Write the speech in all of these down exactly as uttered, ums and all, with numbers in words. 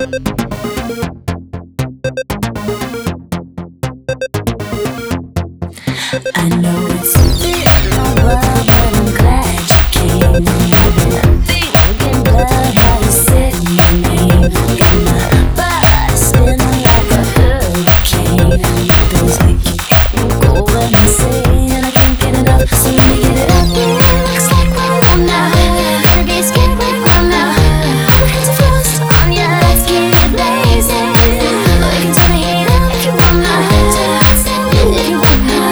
I know it's in my blood, but I'm glad you came. I've been thinking about how you said my name. Got my body spinning like a hurricane. It feels like you got me going insane, and I can't get enough. So let me get it up. Looks like we're on now. Better be scared, we're on now. I'm head to first on ya. Let's get it blazing. Or you can turn the heat up if you wanna. If you wanna.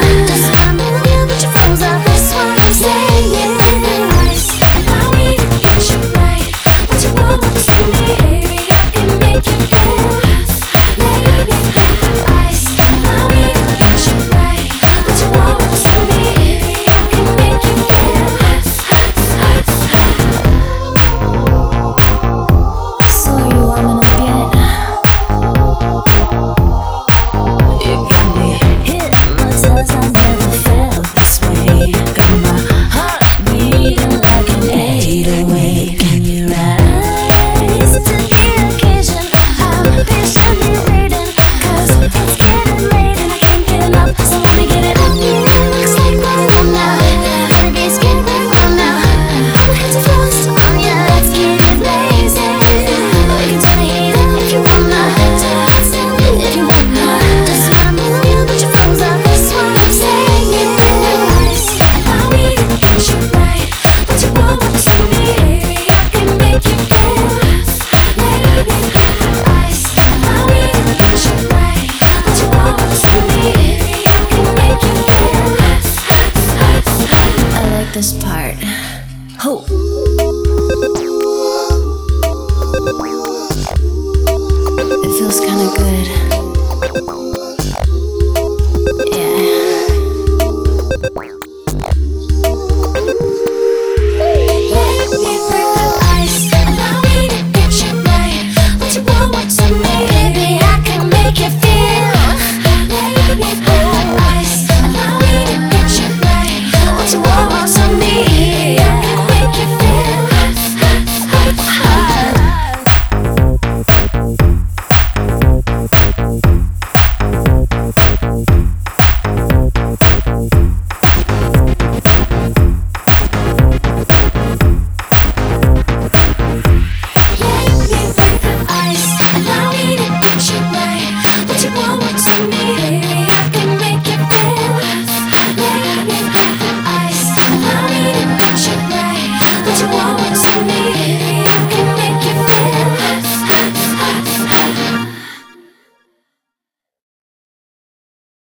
This part. Ho. It feels kinda good.